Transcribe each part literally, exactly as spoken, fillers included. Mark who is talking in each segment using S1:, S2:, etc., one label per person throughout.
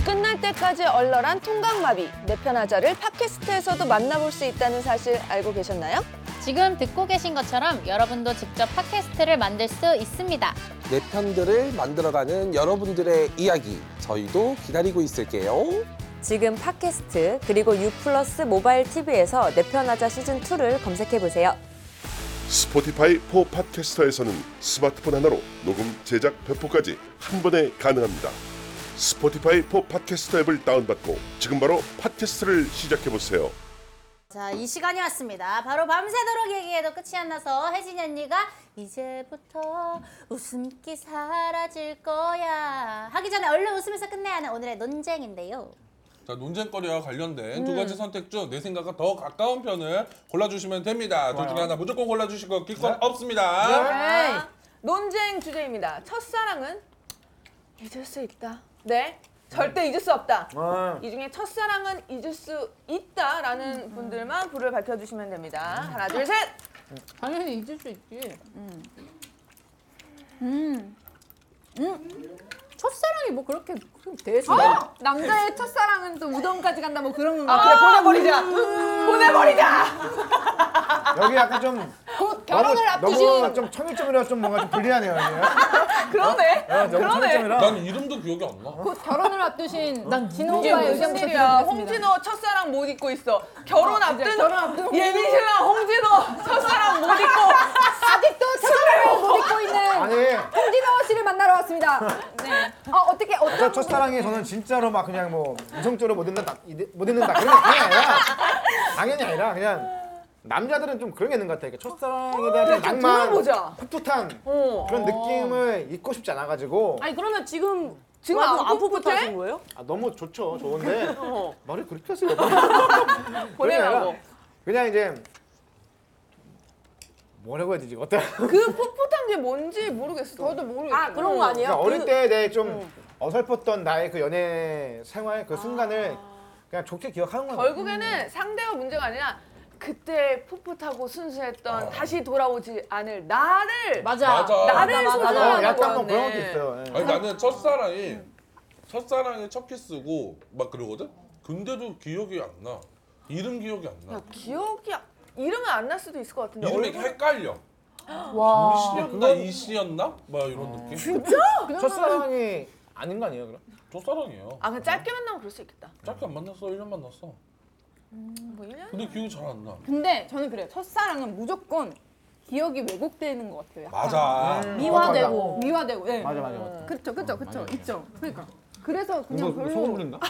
S1: 끝날 때까지 얼얼한 통각마비, 내 편 하자를 팟캐스트에서도 만나볼 수 있다는 사실 알고 계셨나요?
S2: 지금 듣고 계신 것처럼 여러분도 직접 팟캐스트를 만들 수 있습니다.
S3: 내 편들을 만들어가는 여러분들의 이야기 저희도 기다리고 있을게요.
S4: 지금 팟캐스트 그리고 U 플러스 모바일 티비에서 내 편 하자 시즌이를 검색해보세요.
S5: 스포티파이 포 팟캐스터에서는 스마트폰 하나로 녹음, 제작, 배포까지 한 번에 가능합니다. 스포티파이 포 팟캐스터 앱을 다운받고 지금 바로 팟캐스트를 시작해보세요.
S2: 자, 이 시간이 왔습니다. 바로 밤새도록 얘기해도 끝이 안 나서 혜진이 언니가 이제부터 웃음기 사라질 거야 하기 전에 얼른 웃으면서 끝내야 하는 오늘의 논쟁인데요.
S6: 자, 논쟁거리와 관련된 음. 두 가지 선택 중 내 생각과 더 가까운 편을 골라주시면 됩니다. 둘 중에 하나 무조건 골라주시고 기권 네. 없습니다.
S1: 네. 논쟁 주제입니다. 첫사랑은 잊을 수 있다. 네. 절대 잊을 수 없다.
S7: 아.
S1: 이 중에 첫사랑은 잊을 수 있다라는 음. 분들만 불을 밝혀주시면 됩니다. 음. 하나, 둘, 셋!
S2: 당연히 잊을 수 있지.
S1: 음.
S2: 음. 음. 첫사랑이 뭐 그렇게 대수?
S8: 어? 남자의 첫사랑은 또 우동까지 간다 뭐 그런 거.
S1: 아, 그래 보내버리자. 음. 보내버리자.
S7: 여기 약간 좀
S8: 곧 결혼을 앞두신.
S7: 너무 좀 청일점이라 좀 뭔가 좀 불리하네요.
S1: 그러네.
S7: 어? 너무
S1: 그러네.
S7: 청일점이라.
S6: 난 이름도 기억이 안 나.
S8: 곧 결혼을 앞두신 난
S1: 이게
S8: 진호과의
S1: 무슨
S8: 의견부터
S1: 일이야.
S8: 드리겠습니다.
S1: 홍진호 첫사랑 못 잊고 있어. 결혼
S8: 어,
S1: 앞둔
S8: 이제 결혼 앞둔
S1: 예비신랑 홍진호 첫사랑 못 잊고
S8: 아직도 첫사랑을 못 잊고 있는
S7: 아니
S8: 홍진호 씨를 만나러 왔습니다. 네. 어 어떻게
S7: 저
S8: 어떤
S7: 첫사랑이 저는 진짜로 막 그냥 뭐 이성적으로 못 잊는다 못 잊는다 그런 게 당연히 아니라 당연히 아니라 그냥 남자들은 좀 그런 게 있는 것 같아요. 첫사랑에 대한
S1: 그래, 좀
S7: 낭만,
S1: 들어보자.
S7: 풋풋한
S1: 어.
S7: 그런 느낌을 잊고 싶지 않아가지고
S8: 아니 그러면 지금
S1: 지금
S8: 와도
S1: 안
S8: 풋풋해?
S1: 풋풋하신 거예요?
S7: 아, 너무 좋죠. 좋은데
S1: 어.
S7: 말을 그렇게 하세요.
S1: 보내라고.
S7: 그냥 이제 뭐라고 해야 되지? 어떤
S1: 그 풋풋한 게 뭔지 모르겠어. 저도 모르겠어.
S8: 아 그런 거 아니에요?
S7: 그러니까 어릴
S8: 그-
S7: 때 내 좀 어설펐던 나의 그 연애 생활 그 순간을 그냥 좋게 기억하는 거야.
S1: 결국에는 상대가 문제가 아니라 그때 풋풋하고 순수했던 다시 돌아오지 않을 나를
S8: 맞아.
S6: 맞아.
S1: 나를
S8: 맞아, 맞아.
S7: 어,
S1: 소중하는
S7: 약간 뭐
S1: 거였네.
S7: 그런 것도 있어요. 예.
S6: 아니 나는 첫사랑이 첫사랑에 첫 키스고 막 그러거든? 근데도 기억이 안 나. 이름 기억이 안 나.
S1: 야, 기억이 아- 이름은 안 날 수도 있을 것 같은데.
S6: 이름이
S1: 얼굴-
S6: 헷갈려.
S8: 와.
S6: 씨였나 이씨였나? 막 이런 느낌.
S1: 진짜?
S7: 첫사랑이 아닌 거 아니에요, 그럼?
S6: 첫사랑이에요.
S1: 아 그냥 짧게 만나면 그럴 수 있겠다.
S6: 짧게 안 만났어. 일 년 만났어.
S1: 뭐 일 년?
S6: 근데 기억이 잘 안 나.
S8: 근데 저는 그래요. 첫사랑은 무조건 기억이 왜곡되는 것 같아요. 약간.
S6: 맞아.
S8: 미화되고 미화되고. 네.
S7: 맞아, 맞아, 맞아.
S8: 그쵸 그쵸 그쵸
S7: 맞아.
S8: 있죠. 그러니까 그래서 그냥
S7: 뭐
S8: 별로.
S7: 소금 부린다?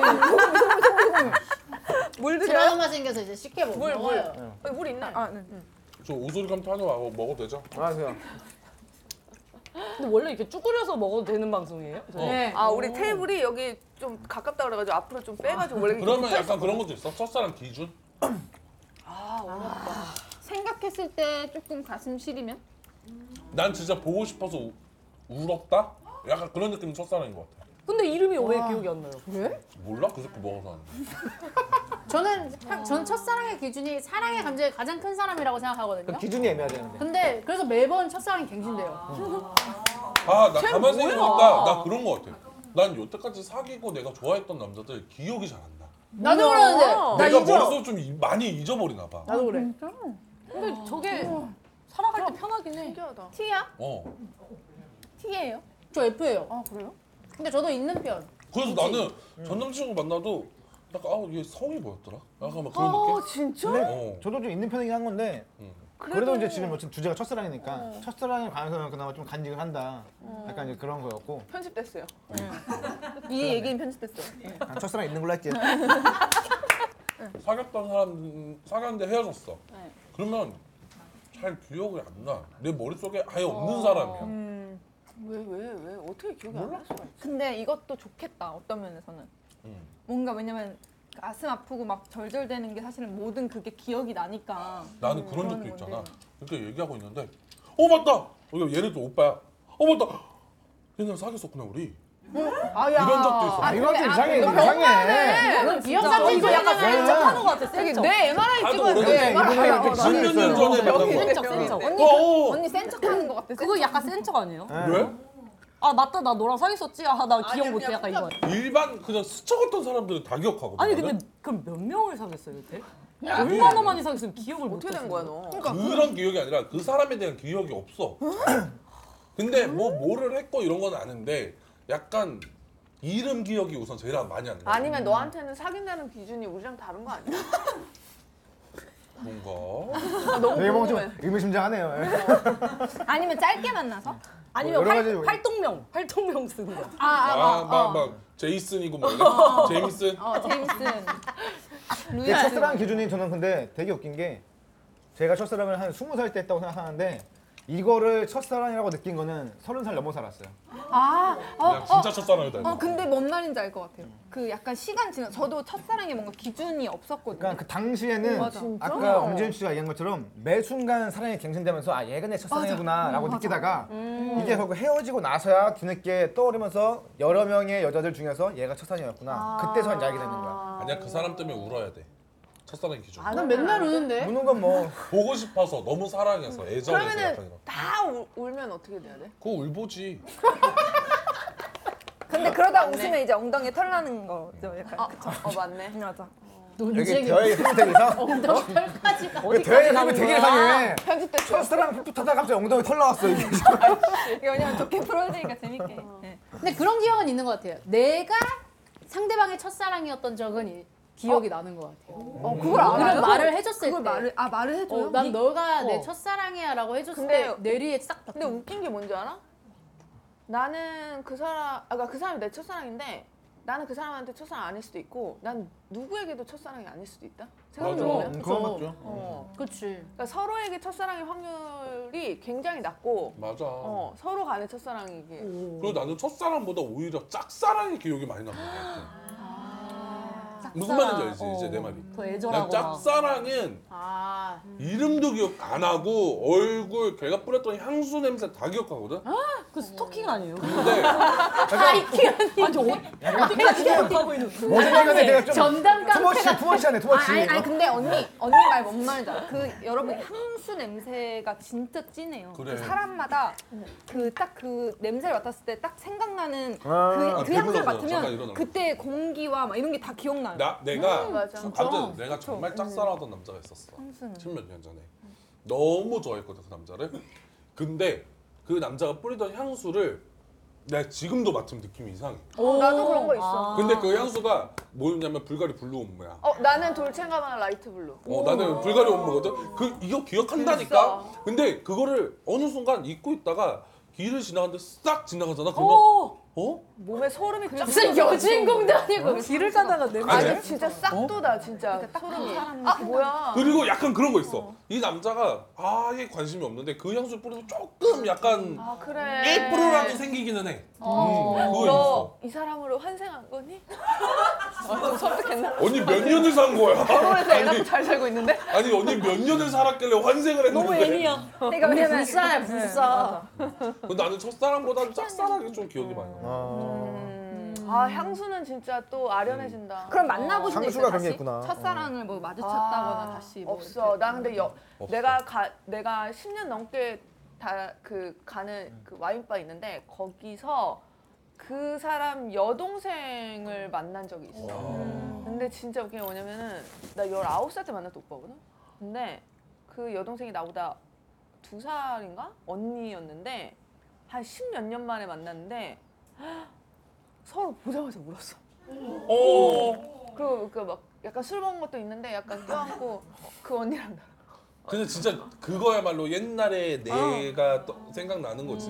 S1: 물 드려?
S2: 드라마 생겨서 이제 쉽게 못
S1: 물, 물.
S2: 먹어요.
S1: 어, 물 있네.
S8: 아 네.
S6: 저 오소리감 타녀 먹어도 되죠?
S7: 안녕하세요.
S9: 근데 원래 이렇게 쭈그려서 먹어도 되는 방송이에요?
S8: 네.
S1: 아 우리 테이블이 여기 좀 가깝다 그래가지고 앞으로 좀 빼가지고 원래 이렇게
S6: 그러면
S1: 붙어
S6: 약간 그런 것도 있어? 첫사랑 기준?
S1: 아 어렵다.
S8: 생각했을 때 조금 가슴 시리면?
S6: 난 진짜 보고 싶어서 우, 울었다? 약간 그런 느낌이 첫사랑인 것 같아.
S9: 근데 이름이 왜 기억이 안 나요?
S8: 그래?
S6: 몰라? 그 새끼 먹어서 안 돼.
S2: 저는 사- 전 첫사랑의 기준이 사랑의 감정이 가장 큰 사람이라고
S7: 그
S2: 생각하거든요.
S7: 기준이 애매하잖아요.
S2: 근데 그래서 매번 첫사랑이 갱신돼요.
S6: 아, 나 가만 생각해보니까 나 그런 것 같아. 난 여태까지 사귀고 내가 좋아했던 남자들 기억이 잘 안 나.
S2: 나도 그러는데
S9: 나
S6: 내가
S9: 잊어.
S6: 머릿속 좀 이- 많이 잊어버리나 봐.
S9: 나도 그래. 근데 저게 살아갈 때 편하긴 해.
S1: 신기하다.
S8: T야?
S6: 어.
S8: T예요?
S2: 저 F예요.
S8: 아 그래요?
S2: 근데 저도 있는 편.
S6: 그래서 나는 전 남친구 만나도 약간 아, 얘 성이 뭐였더라? 약간 막 그런 느낌?
S1: 어 진짜?
S7: 근데
S6: 어.
S7: 저도 좀 있는 편이긴 한 건데
S6: 응.
S7: 그래도 이제 지금 어쨌든 주제가 첫사랑이니까 첫사랑에 관해서는 그나마 좀 간직을 한다. 약간 이제 그런 거였고
S1: 편집됐어요.
S8: 이 얘기는 편집됐어요.
S7: 난 첫사랑 있는 걸로 할게요.
S6: 사귀었던 사람 사귀었는데 헤어졌어. 그러면 잘 기억이 안 나. 내 머릿속에 아예 없는 사람이야.
S1: 왜 왜 왜 어떻게 기억이 안 날 수가 있어?
S8: 근데 이것도 좋겠다 어떤 면에서는.
S6: 응.
S8: 뭔가 왜냐면 가슴 아프고 막 절절대는 게 사실은 모든 그게 기억이 나니까.
S6: 나는 그런 적도
S8: 그러는
S6: 있잖아.
S8: 건데.
S6: 이렇게 얘기하고 있는데 어 맞다. 여기 얘네도 오빠야. 어 맞다. 옛날에 사귀었었구나 우리.
S8: 아, 야.
S6: 이런 적도 있어.
S7: 아, 이건 좀
S8: 근데-
S7: 이상해.
S8: 이거
S7: 이상해.
S2: 이건 기억
S9: 어,
S2: 사진
S9: 이거 약간
S7: 네.
S9: 센 척하는 것 같아.
S1: 여기
S9: 센 척.
S1: 내 엠알아이
S6: 나도
S1: 찍어야
S6: 오래됐어.
S1: 돼.
S7: 이분은
S1: 엠알아이.
S7: 이렇게
S1: 어,
S6: 십몇 년 전에
S1: 여기
S6: 만난
S1: 있네,
S6: 거.
S9: 센 척,
S1: 여기
S9: 센
S1: 있네.
S9: 척.
S8: 언니
S6: 어.
S8: 언니 센 척하는 것 같아. 센
S9: 그거
S8: 척.
S9: 약간 센 척 아니에요?
S6: 왜?
S9: 아 맞다 나 너랑 사귀었었지. 아 나 기억 못해. 약간 이거.
S6: 일반 그냥 스쳐갔던 사람들은 다 기억하거든.
S9: 아니
S6: 나는.
S9: 근데 그럼 몇 명을 사귀었어요 이때? 얼마나 많이 사귀었으면 기억을 못
S1: 어떻게 된 거야 너?
S6: 그런 기억이 아니라 그 사람에 대한 기억이 없어. 근데 뭐 뭐를 했고 이런 건 아는데 약간 이름 기억이 우선 제일 많이 안 나.
S1: 아니면 너한테는 사귄다는 기준이 우리랑 다른 거 아니야?
S6: 뭔가.
S1: 아, 너무
S7: 되게 뭔가 좀
S1: 궁금해.
S7: 의미심장하네요.
S8: 아니면 짧게 만나서?
S9: 아니면
S7: 여러
S9: 활,
S7: 가지-
S9: 활동명 활동명 쓰는 거.
S8: 아, 아,
S6: 아,
S8: 어,
S6: 막,
S8: 어.
S6: 막 제이슨이고 뭐 이래. 제임슨.
S8: 어, 제임슨.
S7: 이게 첫사랑 기준이 저는 근데 되게 웃긴 게 제가 첫사랑을 한 스무 살 때 했다고 생각하는데 이거를 첫사랑이라고 느낀 거는 서른 살 넘어 살았어요.
S8: 아, 어,
S6: 야, 진짜 첫사랑이다. 이거.
S8: 어, 근데 뭔 말인지 알 것 같아요. 그 약간 시간 지나 저도 첫사랑에 뭔가 기준이 없었거든요.
S7: 그러니까 그 당시에는
S8: 어, 맞아.
S7: 아까 엄지윤 씨가 얘기한 것처럼 매 순간 사랑이 갱신되면서 아 얘가 내 첫사랑이구나라고 느끼다가 이게 결국 헤어지고 나서야 뒤늦게 떠오르면서 여러 명의 여자들 중에서 얘가 첫사랑이었구나. 그때서 이제 알게 되는 거야.
S6: 아니야 그 사람 때문에 울어야 돼. 첫사랑 기준.
S9: 난 맨날 우는데.
S7: 우는 건 뭐
S6: 보고 싶어서 너무 사랑해서 애정해서 약간
S1: 그러면은
S6: 이런.
S1: 다 울, 울면 어떻게 돼야 돼?
S6: 그거 울보지.
S10: 근데 그러다 웃으면 이제 엉덩이에 털 나는 거죠. 약간.
S1: 어, 어 맞네.
S10: 맞아.
S7: 여기
S9: 논쟁이
S7: 대화의 흐름이 되게 이상?
S9: 엉덩이까지
S7: 왜 대화의 흐름이 되게 이상해?
S1: 편집됐어.
S7: 첫사랑 풋풋하다 갑자기 엉덩이 털 나왔어 이게.
S8: 이게 왜냐면 좋게 풀어지니까 재밌게. 네.
S2: 근데 그런 기억은 있는 것 같아요. 내가 상대방의 첫사랑이었던 적은 이- 기억이 나는 것 같아요.
S8: 어, 그걸 알아요?
S2: 그런 말을 해줬을
S8: 그걸
S2: 때.
S8: 말을 아 말을 해줘요?
S2: 어, 난 너가 내
S1: 어.
S2: 첫사랑이야라고 해줬을
S1: 근데-
S2: 때 뇌리에 싹 박혀.
S1: 근데 웃긴 게 뭔지 알아? 나는 그 사람, 아까 그 사람이 내 첫사랑인데 나는 그 사람한테 첫사랑 아닐 수도 있고 난 누구에게도 첫사랑이 아닐 수도 있다.
S6: 맞아.
S1: 생각해보면.
S7: 음, 그건 맞죠.
S1: 어.
S2: 그치.
S1: 그러니까 서로에게 첫사랑의 확률이 굉장히 낮고
S6: 맞아.
S1: 어, 서로 간의 첫사랑이게.
S6: 그리고 나는 첫사랑보다 오히려 짝사랑의 기억이 많이 남는 것 같아. 무슨 말인지 알지 이제 내 말이.
S9: 더
S6: 난
S9: 애절하거나.
S6: 짝사랑은
S2: 아.
S6: 이름도 기억 안 하고 얼굴 걔가 뿌렸던 향수 냄새 다 기억하거든.
S9: 그 스토킹 아니에요?
S6: 근데
S9: 아니 어, 어떻게 기억하고 있는 거야?
S7: 모든 얘기는 내가 좀
S2: 전담
S7: 투머치 투머치하네
S8: 아,
S7: 투머치.
S8: 아니, 아니 근데 언니 언니 말 뭔 말인지 알아? 그 여러분 향수 냄새가 진짜 진해요.
S6: 그래.
S8: 그 사람마다 그 딱 그 냄새를 맡았을 때 딱 생각나는
S7: 아,
S8: 그,
S6: 아,
S8: 그 향수를
S6: 배불러서 잠깐
S8: 맡으면
S6: 일어나.
S8: 그때 공기와 막 이런 게 다 기억나요.
S6: 나 내가
S1: 맞아.
S6: 아무튼 내가 정말 짝사랑하던 남자가 있었어. 십몇 년 전에 너무 좋아했거든 그 남자를. 근데 그 남자가 뿌리던 향수를 내가 지금도 맡으면 느낌이 이상해.
S1: 어, 나도 그런 거 있어.
S6: 근데 그 향수가 뭐였냐면 불가리 블루 옴무야.
S1: 어, 나는 돌체가바나 라이트 블루.
S6: 어 나는 불가리 옴무거든. 그 이거 기억한다니까.
S1: 진짜.
S6: 근데 그거를 어느 순간 잊고 있다가 길을 지나가는데 싹 지나가잖아. 그러면
S9: 어.
S6: 어?
S1: 몸에 소름이 쫙
S2: 무슨
S1: 돋아.
S2: 여주인공도 아니고.
S9: 길을 가다가 내
S1: 아니
S6: 아니,
S1: 진짜 싹 돋아 진짜 소름이. 아 뭐야?
S6: 그리고 약간 그런 거 있어. 이 남자가 아예 관심이 없는데 그 향수 뿌리면 조금 약간
S1: 아 그래.
S6: 일 퍼센트라도 생기기는 해. 음, 그거 있어.
S1: 너 이 사람으로 환생한 거니? 어, 설득했나?
S6: 언니 몇 년을 산 거야?
S1: 결혼해서 애 낳고
S6: 아니,
S1: 잘 살고 있는데?
S6: 아니 언니 몇 년을 살았길래 환생을 했는데
S9: 너무 애니야.
S10: 그러니까 왜냐면
S2: 불사야 불사.
S6: 근데 나는 첫사랑보다 짝사랑이 좀 기억이 많이 나.
S1: 음. 아 향수는 진짜 또 아련해진다.
S8: 그럼 만나고 싶을 때
S7: 향수가 그런 게
S8: 다시
S7: 있구나.
S8: 첫사랑을 뭐 마주쳤다거나 다시 뭐
S1: 없어.
S8: 이렇게.
S1: 나 근데 여,
S6: 없어.
S1: 내가 가 내가 십 년 넘게 다 그 가는 그 와인바 있는데 거기서 그 사람 여동생을 만난 적이 있어. 근데 진짜 웃긴 게 뭐냐면은 나 열아홉 살 때 만났던 오빠거든. 근데 그 여동생이 나보다 두 살인가 언니였는데 한 십몇 년 만에 만났는데 서로 보자마자 울었어.
S6: 어.
S1: 그리고 그 막 약간 술 먹은 것도 있는데 약간 껴안고 그 언니랑 나.
S6: 근데 진짜 그거야말로 옛날에 내가 또 생각나는 거지.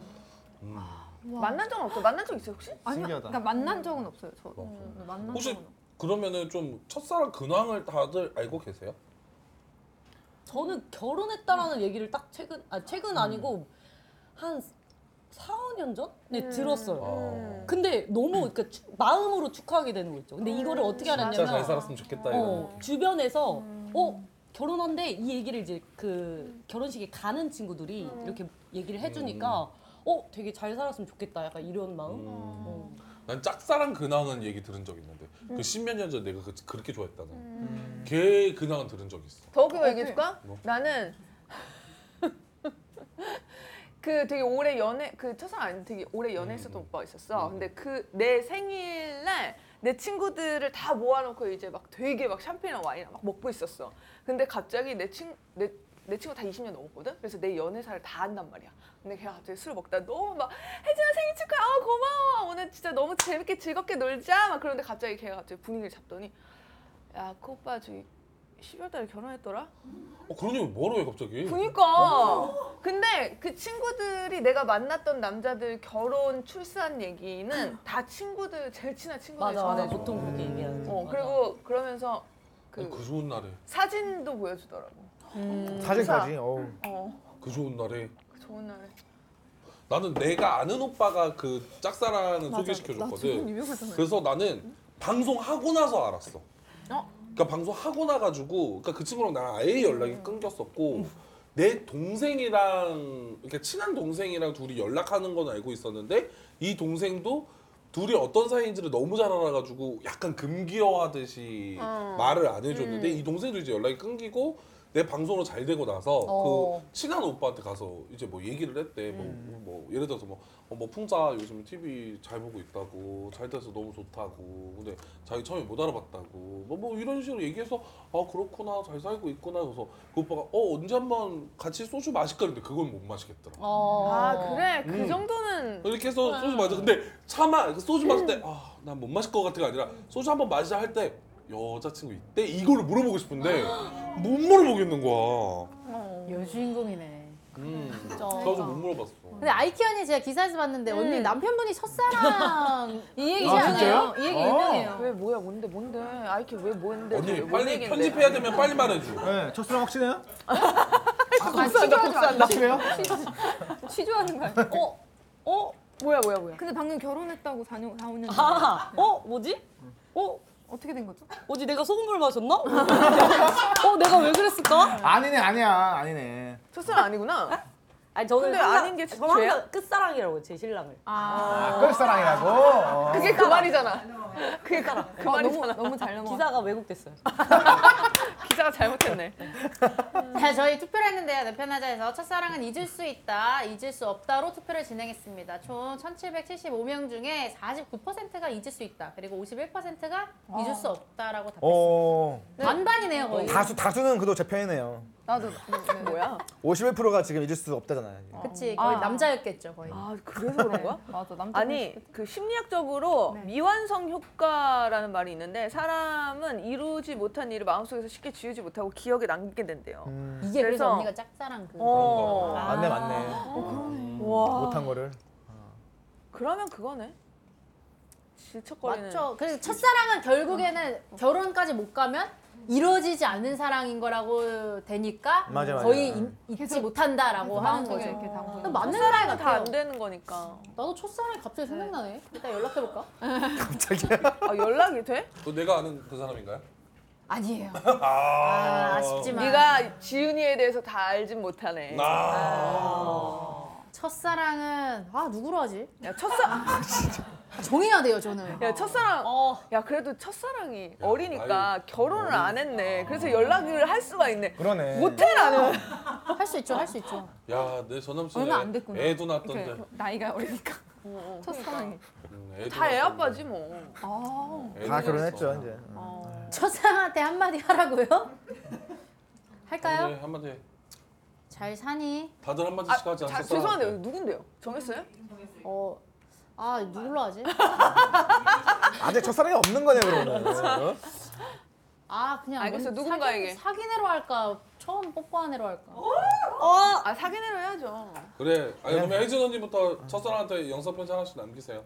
S1: 만난 적은 없어. 만난 적 있어 혹시?
S8: 아니요.
S7: 신기하다.
S8: 그러니까 만난 적은 없어요. 저 음, 만난
S6: 혹시
S8: 적은 없어요.
S6: 그러면은 좀 첫사랑 근황을 다들 알고 계세요?
S9: 저는 결혼했다라는 얘기를 딱 최근 아 최근 아니고 한 사, 오 년 전에 들었어요.
S6: 어.
S9: 근데 너무 그 축- 마음으로 축하하게 되는 거 있죠. 근데 이거를 어떻게
S6: 진짜 잘
S9: 알았냐면
S6: 살았으면 좋겠다 이거.
S9: 어, 주변에서 어 결혼한데 이 얘기를 이제 그 결혼식에 가는 친구들이 이렇게 얘기를 해주니까 어 되게 잘 살았으면 좋겠다 약간 이런 마음. 어.
S6: 난 짝사랑 근황은 얘기 들은 적 있는데 그 십몇 년 전 내가 그, 그렇게 좋아했다는 걔 근황은 들은 적 있어.
S1: 더 웃긴 거 얘기해줄까?
S6: 뭐?
S1: 나는 그 되게 오래 연애 그 첫사랑 아니 되게 오래 연애했었던 오빠가 있었어. 근데 그 내 생일날 내 친구들을 다 모아놓고 이제 막 되게 막 샴페인이랑 와인이랑 막 먹고 있었어. 근데 갑자기 내 친 내 내 친구 다 이십 년 넘었거든. 그래서 내 연애사를 다 한단 말이야. 근데 걔가 갑자기 술을 먹다 너무 막 혜진아 생일 축하해. 아 고마워. 오늘 진짜 너무 재밌게 즐겁게 놀자. 막 그런데 갑자기 걔가 갑자기 분위기를 잡더니 야 그 오빠 저기 십이월 달에 결혼했더라?
S6: 어, 그런 얘기 뭐로 해 갑자기?
S1: 그니까. 근데 그 친구들이 내가 만났던 남자들 결혼 출산 얘기는 다 친구들 제일 친한 친구들이
S9: 맞아, 맞아.
S1: 전해줘.
S9: 보통 그렇게 얘기하는.
S1: 어 그리고 그러면서 그,
S6: 아니, 그 좋은 날에.
S1: 사진도 보여주더라고.
S7: 사진까지. 어우.
S1: 어.
S6: 그 좋은 날에.
S1: 그 좋은 날에.
S6: 나는 내가 아는 오빠가 그 짝사랑을 소개시켜줬거든. 그래서 나는 방송하고 나서 알았어.
S1: 어?
S6: 그러니까 방송하고 나가지고 그러니까 그 친구랑 나랑 아예 연락이 끊겼었고 내 동생이랑 이렇게 친한 동생이랑 둘이 연락하는 건 알고 있었는데 이 동생도 둘이 어떤 사이인지를 너무 잘 알아가지고 약간 금기어하듯이
S1: 어.
S6: 말을 안 해줬는데 이 동생도 이제 연락이 끊기고 내 방송으로 잘 되고 나서
S9: 어.
S6: 그 친한 오빠한테 가서 이제 뭐 얘기를 했대. 뭐, 뭐 예를 들어서 뭐, 어, 뭐 풍자 요즘 티비 잘 보고 있다고 잘 돼서 너무 좋다고. 근데 자기 처음에 못 알아봤다고. 뭐, 뭐 이런 식으로 얘기해서 아 그렇구나 잘 살고 있구나. 그래서 그 오빠가 어 언제 한번 같이 소주 마실까 했는데 그건 못 마시겠더라.
S9: 어.
S1: 아 그래 그
S6: 음.
S1: 정도는
S6: 이렇게 해서 소주 마셔. 근데 차마 소주 마실 때 아 난 못 마실 것 같아가 아니라 소주 한번 마시자 할 때 여자친구 있대? 이거를 물어보고 싶은데 못 물어보겠는 거야.
S2: 여주인공이네.
S6: 음.
S9: 진짜.
S6: 그래가지고 못 물어봤어.
S2: 근데 아이키 언니 제가 기사에서 봤는데 언니 남편분이 첫사랑
S8: 이 얘기
S7: 아, 진짜요?
S8: 유명해요. 이 얘기
S7: 어.
S8: 유명해요.
S1: 왜 뭐야 뭔데 뭔데 아이키 왜 뭐였는데
S6: 언니
S1: 뭔
S6: 빨리
S1: 얘긴데?
S6: 편집해야 되면 빨리 말해줘.
S7: 네, 첫사랑 확신해요?
S1: 복수한다 복수한다.
S7: 확실해요?
S8: 취조하는 거 아니야?
S9: 어? 어?
S1: 뭐야 뭐야 뭐야.
S8: 근데 방금 결혼했다고 사 년, 사, 오 년
S9: 아, 어? 뭐지? 어?
S8: 어떻게 된 거죠?
S9: 뭐지? 내가 소금물 마셨나? 어? 내가 왜 그랬을까?
S7: 아니네, 아니야, 아니네.
S1: 첫사랑 아니구나.
S9: 아니 저는
S1: 근데
S9: 항상-
S1: 아닌 게
S9: 저는 항상
S1: 죄야?
S9: 끝사랑이라고 제 신랑을.
S7: 아, 끝사랑이라고? 어.
S1: 그게 그 말이잖아. 그게 그, 그
S8: 아,
S1: 말이잖아.
S8: 너무 너무 잘 넘어.
S9: 기사가 왜곡됐어요.
S1: 기자가 잘못했네.
S2: 자, 저희 투표를 했는데요. 내 편하자에서 첫사랑은 잊을 수 있다, 잊을 수 없다로 투표를 진행했습니다. 총 천칠백칠십오 명 중에 사십구 퍼센트가 잊을 수 있다, 그리고 오십일 퍼센트가 잊을 수 없다라고 답했습니다.
S7: 어.
S2: 반반이네요, 거의.
S7: 다수, 다수는 그래도 제 편이네요.
S8: 나도
S1: 뭐야?
S7: 오십일 퍼센트가 지금 잊을 수 없다잖아요.
S2: 그치, 거의
S8: 아.
S2: 남자였겠죠, 거의.
S1: 아 그래서 그런 거야?
S8: 맞아 남자.
S1: 아니 그 심리학적으로 미완성 효과라는 말이 있는데 사람은 이루지 못한 일을 마음속에서 쉽게 지우지 못하고 기억에 남기게 된대요.
S7: 음.
S2: 이게 그래서
S1: 그래서-
S2: 언니가 짝사랑 그.
S1: 어.
S2: 아.
S7: 맞네, 맞네.
S1: 와.
S7: 못한 거를.
S1: 그러면 그거네. 질척거리는.
S2: 맞죠. 그래서 첫사랑은 결국에는 결혼까지 못 가면 이루어지지 않는 사랑인 거라고 되니까
S7: 맞아, 맞아.
S2: 거의 인- 잊지 못한다라고 하는
S8: 마음속에
S2: 거죠.
S8: 이렇게 담고
S2: 또 맞는 말
S1: 첫사랑은 다
S2: 같아요.
S1: 안 되는 거니까.
S2: 나도 첫사랑이 갑자기 생각나네. 이따 연락해볼까?
S1: 아 연락이 돼?
S6: 또 내가 아는 그 사람인가요?
S2: 아니에요.
S6: 아,
S2: 아, 아쉽지만.
S1: 네가 지은이에 대해서 다 알진 못하네.
S6: 아.
S2: 첫사랑은 아 누구로 하지?
S1: 야 첫사
S2: 정해야 돼요 저는.
S1: 야 첫사랑.
S9: 어.
S1: 야 그래도 첫사랑이 어리니까
S6: 아유,
S1: 결혼을 안 했네. 그래서 연락을 할 수가 있네.
S7: 그러네.
S1: 못해 나는.
S2: 할 수 있죠, 할 수 있죠.
S6: 야, 내 전남친
S8: 얼마 안 됐구나.
S6: 애도 낳았던데.
S8: 이렇게 나이가 어리니까 첫사랑이.
S6: 음, 애도
S1: 다 애
S6: 낳았던데.
S1: 아빠지 뭐.
S8: 아
S6: 애도
S7: 다 결혼했죠,
S6: 낳았어.
S7: 이제.
S1: 어.
S2: 첫사랑한테 한마디 하라고요? 할까요?
S6: 네, 한마디 해.
S2: 잘 사니?
S6: 다들
S1: 아,
S6: 한마디씩 하지
S1: 자,
S6: 않았어?
S1: 죄송한데 누군데요? 정했어요?
S2: 어, 아 누구로 하지?
S7: 아직 첫사랑이 없는 거네, 그러면. 어?
S2: 아 그냥
S1: 알겠어요.
S2: 뭔-
S1: 누군가에게.
S2: 사귄, 사귄 애로 할까? 처음 뽀뽀한 애로 할까?
S1: 아 사귄 애로 해야죠.
S6: 그래. 아니 그러면 혜진 언니부터 첫사랑한테 영상 편지 하나씩 남기세요.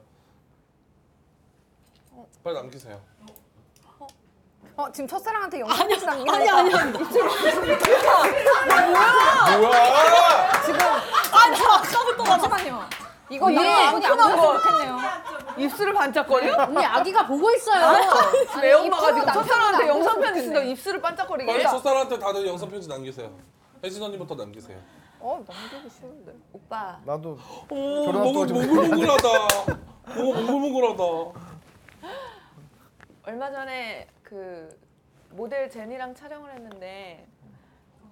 S6: 빨리 남기세요.
S10: 어 지금 첫사랑한테 영상 편지 남기는
S9: 아니
S10: 거
S9: 아니 아니.
S6: 뭐야?
S10: 지금
S9: 아니 저 아까부터 나
S10: 잠시만요.
S1: 이거
S10: 이거
S1: 얘
S10: 아무도 안
S1: 거
S10: 봤으면 좋겠네요.
S1: 입술을 반짝거려?
S2: 언니 아기가 보고 있어요.
S1: 내 엄마가 지금
S10: 입술로
S1: 첫사랑한테
S10: 남편은
S1: 영상
S10: 안
S1: 편지
S10: 보고
S1: 쓴다 입술을 반짝거리게.
S6: 빨리 첫사랑한테 다들 영상 편지 남기세요. 혜진 언니부터 남기세요.
S1: 어 남기기 쉬운데. 오빠.
S7: 나도
S6: 오,
S7: 결혼
S6: 너무
S7: 또 좀-
S6: 몽글몽글하다. 너무 몽글몽글하다.
S1: 얼마 전에 그 모델 제니랑 촬영을 했는데